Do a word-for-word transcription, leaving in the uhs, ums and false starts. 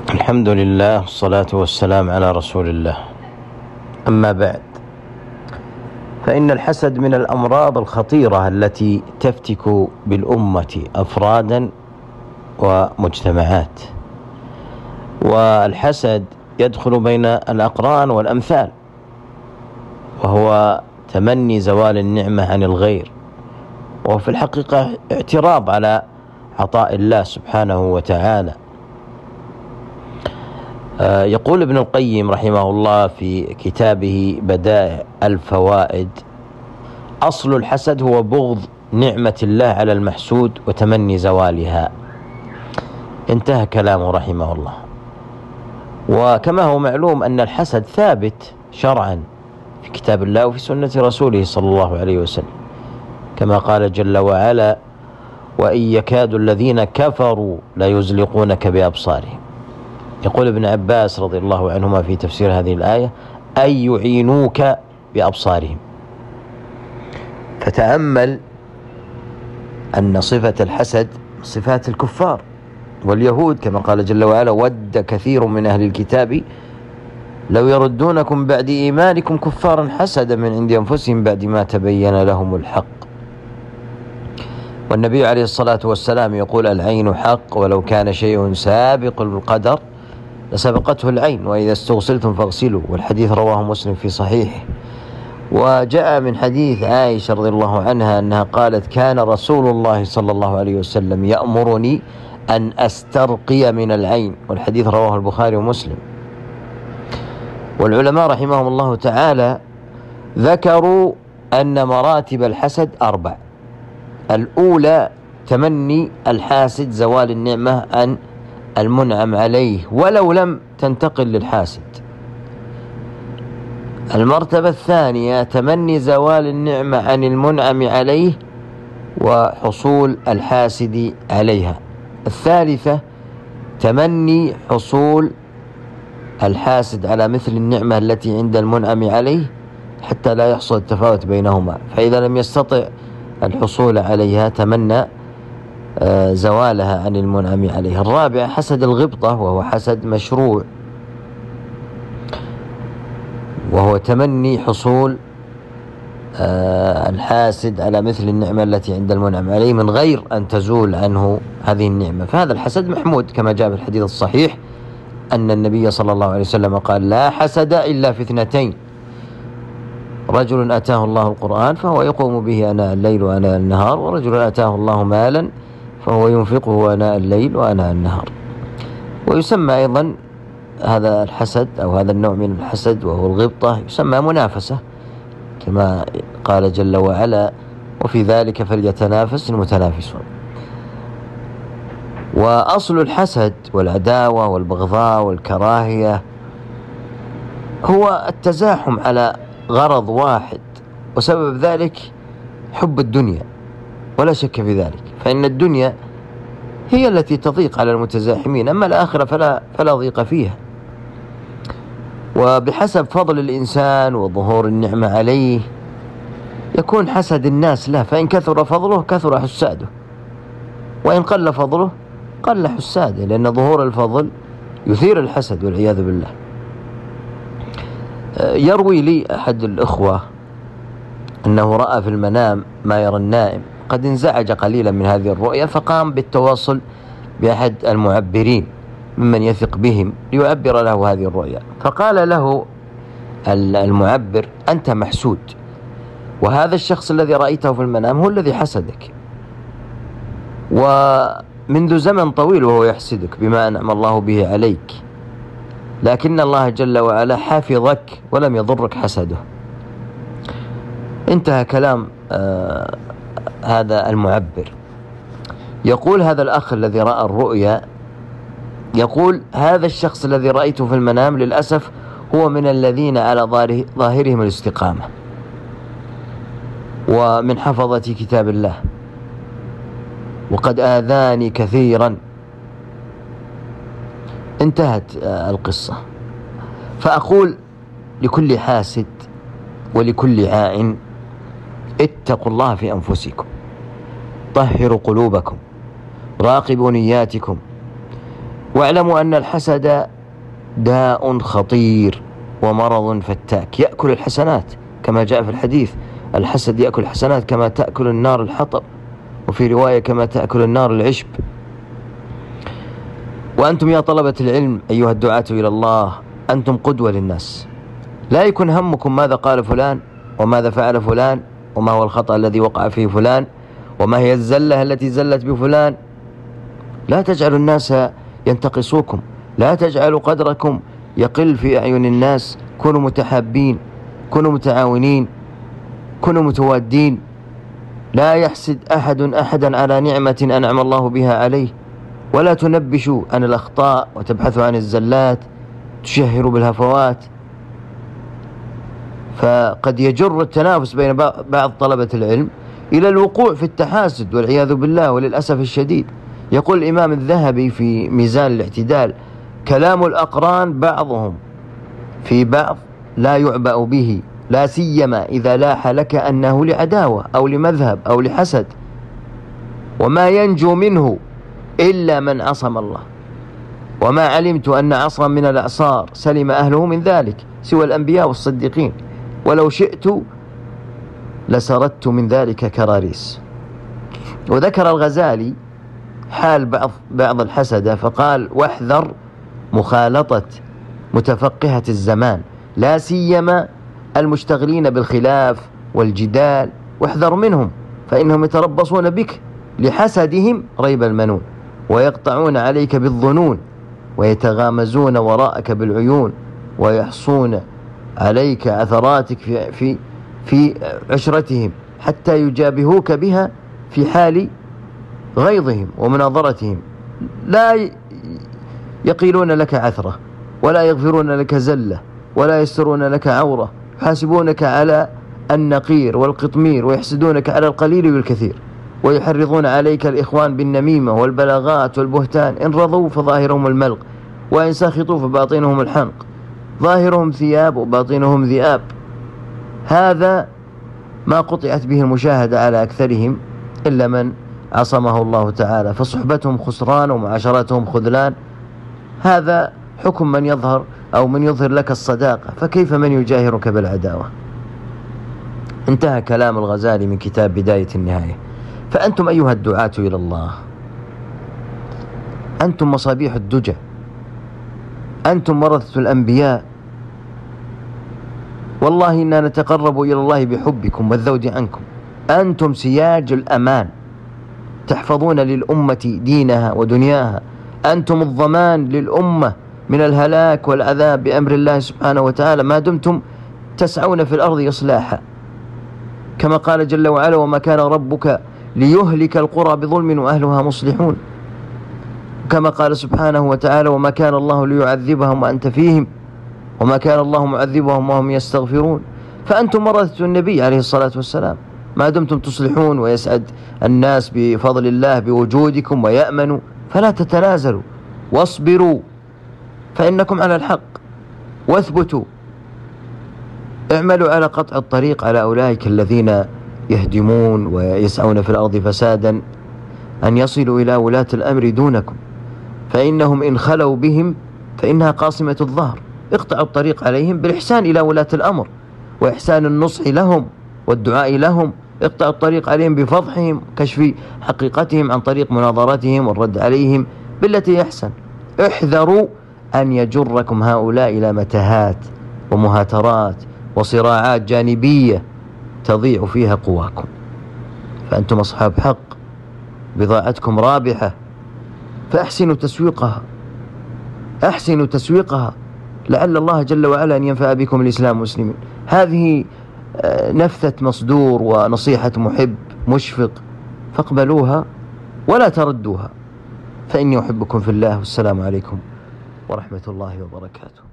الحمد لله والصلاة والسلام على رسول الله. أما بعد، فإن الحسد من الأمراض الخطيرة التي تفتك بالأمة أفرادا ومجتمعات. والحسد يدخل بين الأقران والأمثال، وهو تمني زوال النعمة عن الغير، وهو في الحقيقة اعتراض على عطاء الله سبحانه وتعالى. يقول ابن القيم رحمه الله في كتابه بدائع الفوائد: أصل الحسد هو بغض نعمة الله على المحسود وتمني زوالها. انتهى كلامه رحمه الله. وكما هو معلوم أن الحسد ثابت شرعا في كتاب الله وفي سنة رسوله صلى الله عليه وسلم، كما قال جل وعلا: وإن يكاد الذين كفروا ليزلقونك بأبصارهم. يقول ابن عباس رضي الله عنهما في تفسير هذه الآية: أي يعينوك بأبصارهم. فتأمل أن صفة الحسد صفات الكفار واليهود، كما قال جل وعلا: ود كثير من أهل الكتاب لو يردونكم بعد إيمانكم كفارا حسدا من عند أنفسهم بعد ما تبين لهم الحق. والنبي عليه الصلاة والسلام يقول: العين حق ولو كان شيء سابق القدر لسبقته العين، وإذا استغسلتم فاغسلوا. والحديث رواه مسلم في صحيحه. وجاء من حديث عائشة رضي الله عنها أنها قالت: كان رسول الله صلى الله عليه وسلم يأمرني أن أسترقي من العين. والحديث رواه البخاري ومسلم. والعلماء رحمهم الله تعالى ذكروا أن مراتب الحسد أربع. الأولى تمني الحاسد زوال النعمة عن المنعم عليه ولو لم تنتقل للحاسد. المرتبة الثانية تمني زوال النعمة عن المنعم عليه وحصول الحاسد عليها. الثالثة تمني حصول الحاسد على مثل النعمة التي عند المنعم عليه حتى لا يحصل التفاوت بينهما، فإذا لم يستطع الحصول عليها تمنى زوالها عن المنعم عليه. الرابع حسد الغبطة، وهو حسد مشروع، وهو تمني حصول الحاسد على مثل النعمة التي عند المنعم عليه من غير أن تزول عنه هذه النعمة، فهذا الحسد محمود، كما جاء في الحديث الصحيح أن النبي صلى الله عليه وسلم قال: لا حسد إلا في اثنتين: رجل أتاه الله القرآن فهو يقوم به آناء الليل وآناء النهار، ورجل أتاه الله مالا فهو ينفقه آناء الليل وآناء النهار. ويسمى أيضا هذا الحسد أو هذا النوع من الحسد وهو الغبطة يسمى منافسة، كما قال جل وعلا: وفي ذلك فليتنافس المتنافسون. وأصل الحسد والعداوة والبغضاء والكراهية هو التزاحم على غرض واحد، وسبب ذلك حب الدنيا، ولا شك في ذلك، فإن الدنيا هي التي تضيق على المتزاحمين، أما الآخرة فلا, فلا ضيق فيها. وبحسب فضل الإنسان وظهور النعمة عليه يكون حسد الناس له، فإن كثر فضله كثر حساده، وإن قل فضله قل حساده، لأن ظهور الفضل يثير الحسد والعياذ بالله. يروي لي أحد الإخوة أنه رأى في المنام ما يرى النائم، قد انزعج قليلا من هذه الرؤيا، فقام بالتواصل بأحد المعبرين ممن يثق بهم ليعبر له هذه الرؤيا. فقال له المعبر: أنت محسود، وهذا الشخص الذي رأيته في المنام هو الذي حسدك، ومنذ زمن طويل وهو يحسدك بما أنعم الله به عليك، لكن الله جل وعلا حافظك ولم يضرك حسده. انتهى كلام آه هذا المعبر. يقول هذا الأخ الذي رأى الرؤيا، يقول: هذا الشخص الذي رأيته في المنام للأسف هو من الذين على ظاهرهم الاستقامة ومن حفظة كتاب الله، وقد آذاني كثيرا. انتهت القصة. فأقول لكل حاسد ولكل عاء: اتقوا الله في أنفسكم، طهروا قلوبكم، راقبوا نياتكم، واعلموا أن الحسد داء خطير ومرض فتاك، يأكل الحسنات كما جاء في الحديث: الحسد يأكل الحسنات كما تأكل النار الحطب، وفي رواية كما تأكل النار العشب. وأنتم يا طلبة العلم أيها الدعاة إلى الله، أنتم قدوة للناس. لا يكن همكم ماذا قال فلان، وماذا فعل فلان، وما هو الخطأ الذي وقع فيه فلان، وما هي الزلة التي زلت بفلان. لا تجعلوا الناس ينتقصوكم، لا تجعلوا قدركم يقل في أعين الناس. كونوا متحابين، كونوا متعاونين، كونوا متوادين. لا يحسد أحد أحدا على نعمة أنعم الله بها عليه، ولا تنبشوا عن الأخطاء وتبحثوا عن الزلات، تشهروا بالهفوات. فقد يجر التنافس بين بعض طلبة العلم إلى الوقوع في التحاسد والعياذ بالله. وللأسف الشديد يقول الإمام الذهبي في ميزان الاعتدال: كلام الأقران بعضهم في بعض لا يعبأ به، لا سيما إذا لاح لك أنه لعداوة أو لمذهب أو لحسد، وما ينجو منه إلا من عصم الله. وما علمت أن عصرا من الأعصار سلم أهله من ذلك سوى الأنبياء والصديقين، ولو شئت لسردت من ذلك كراريس. وذكر الغزالي حال بعض بعض الحسدة فقال: واحذر مخالطة متفقهة الزمان، لا سيما المشتغلين بالخلاف والجدال، واحذر منهم فإنهم يتربصون بك لحسدهم ريب المنون، ويقطعون عليك بالظنون، ويتغامزون وراءك بالعيون، ويحصون عليك عثراتك في في في عشرتهم حتى يجابهوك بها في حال غيظهم ومناظرتهم. لا يقيلون لك عثرة، ولا يغفرون لك زلة، ولا يسترون لك عورة، يحاسبونك على النقير والقطمير، ويحسدونك على القليل والكثير، ويحرضون عليك الإخوان بالنميمة والبلاغات والبهتان. إن رضوا فظاهرهم الملق، وإن سخطوا فباطنهم الحنق، ظاهرهم ثياب وباطنهم ذئاب. هذا ما قطعت به المشاهدة على أكثرهم إلا من عصمه الله تعالى، فصحبتهم خسران ومعاشرتهم خذلان. هذا حكم من يظهر أو من يظهر لك الصداقة، فكيف من يجاهرك بالعداوة؟ انتهى كلام الغزالي من كتاب بداية النهاية. فأنتم أيها الدعاة إلى الله، أنتم مصابيح الدجى، أنتم ورثة الأنبياء. والله إنا نتقرب إلى الله بحبكم والذود عنكم. أنتم سياج الأمان، تحفظون للأمة دينها ودنياها. أنتم الضمان للأمة من الهلاك والعذاب بأمر الله سبحانه وتعالى، ما دمتم تسعون في الأرض إصلاحا، كما قال جل وعلا: وما كان ربك ليهلك القرى بظلم وأهلها مصلحون. كما قال سبحانه وتعالى: وما كان الله ليعذبهم وأنت فيهم وما كان الله معذبهم وهم يستغفرون. فأنتم ورثة النبي عليه الصلاة والسلام، ما دمتم تصلحون ويسعد الناس بفضل الله بوجودكم ويأمنوا، فلا تتنازلوا، واصبروا فإنكم على الحق، واثبتوا. اعملوا على قطع الطريق على أولئك الذين يهدمون ويسعون في الأرض فسادا أن يصلوا إلى ولاة الأمر دونكم، فإنهم إن خلوا بهم فإنها قاصمة الظهر. اقطعوا الطريق عليهم بالإحسان إلى ولاة الأمر وإحسان النصح لهم والدعاء لهم. اقطعوا الطريق عليهم بفضحهم، كشف حقيقتهم عن طريق مناظرتهم والرد عليهم بالتي يحسن. احذروا أن يجركم هؤلاء إلى متاهات ومهاترات وصراعات جانبية تضيع فيها قواكم. فأنتم أصحاب حق، بضاعتكم رابحة، فأحسنوا تسويقها، أحسنوا تسويقها لعل الله جل وعلا أن ينفع بكم الإسلام والمسلمين. هذه نفثة مصدور ونصيحة محب مشفق، فاقبلوها ولا تردوها، فإني أحبكم في الله، والسلام عليكم ورحمة الله وبركاته.